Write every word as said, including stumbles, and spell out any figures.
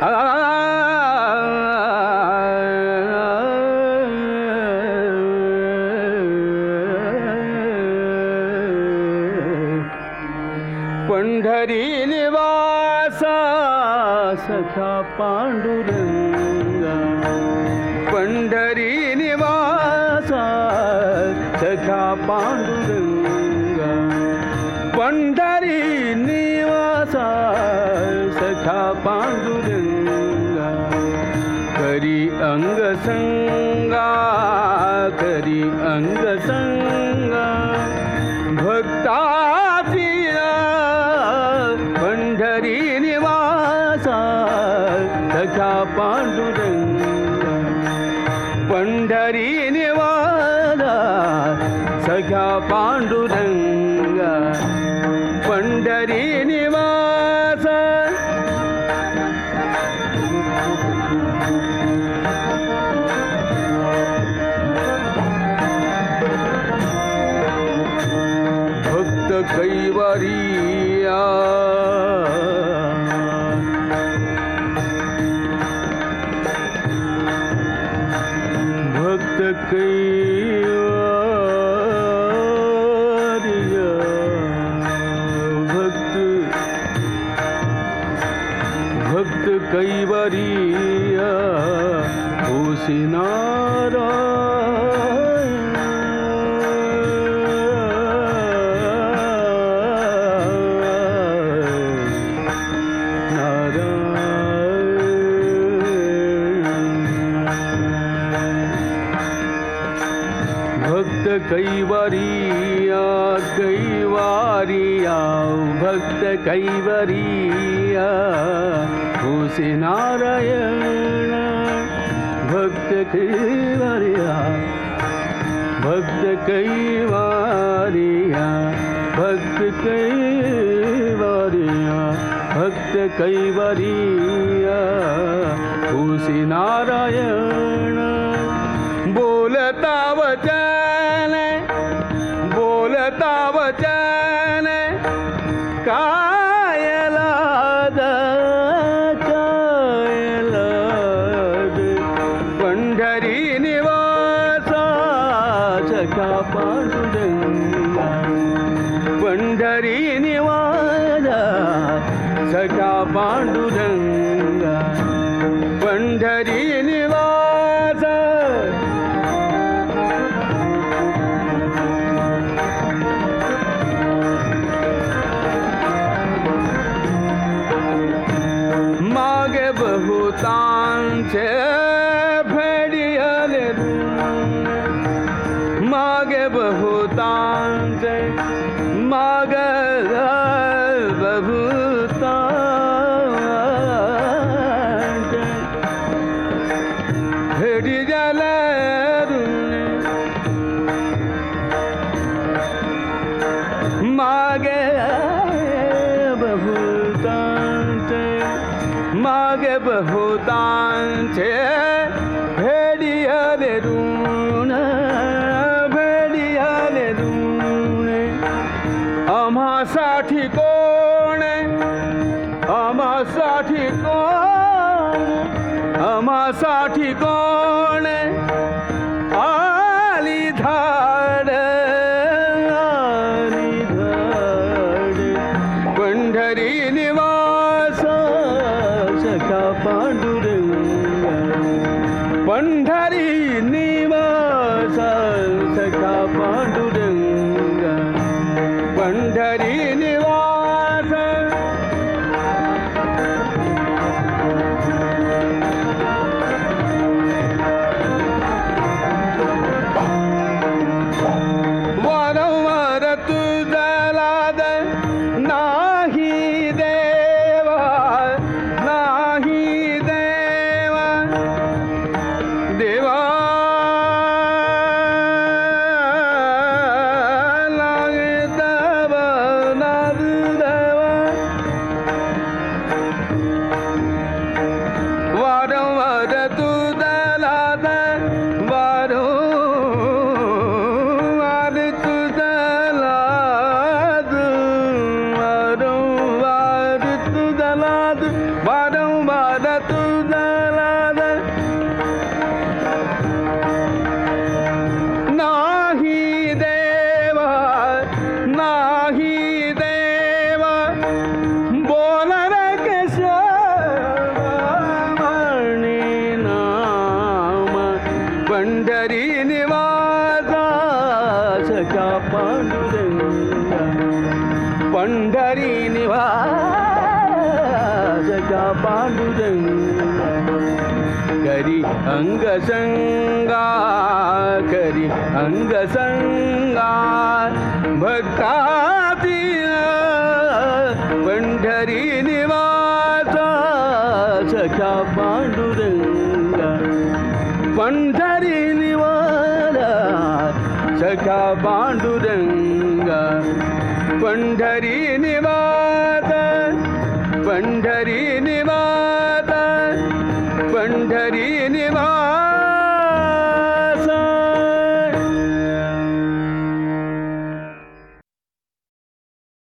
पंढरी निवासा सखा पांडुरंगा, पंढरी निवासा सखा पांडुरंगा, पंढरी निवासा सखा पांडुरंगा, करी अंग संगा, करी अंग संगा, भक्ताची पंढरी निवासा सखा पांडुरंगा, पंढरी निवासा सखा पांडुरंगा, पंढरी निवासा भक्त कैवारिया, भक्त कैवारिया, भक्त भक्त कैवारिया होसी नारायण, भक्त कैवारिया, कैवारिया भक्त कैवारिया होसी नारायण, भक्त कैवारिया, भक्त कैवारिया, भक्त कैवारिया, भक्त कैवारिया होसी नारायण, बोलता वचन, बोलता वचन काय लाज, काय लाज, पंढरी निवासा सखा पांडुरंगा, पंढरी निवासा सखा पांडुरंगा, पंढरी निवासा मागे बहुतांचे भेडियाले ऋण, मागे बहुतांचे, मागे बहुतांचे भेडियाले ऋण, मागे बहुतांचे, मागे बहुतांचे भेडियाले ऋण, भेडियाले ऋण, आम्हासाठी कोण, आम्हासाठी कोण, आम्हासाठी कोण आली धाड, आली धाड, पंढरी निवासा सखा पांडुरंगा, पंढरी निवासा सखा पांडुरंगा, पंढरी निवासा सखा पांडुरंगा पंढरी निवास सखा पांडुरंगा करी अंगसंगा करी अंगसंगा भक्तातील पंढरी निवास सखा पांडुरंगा पंढरी निवास सखा पांडुरंगा पंढरी निवास पंढरी निवास पंढरी निवास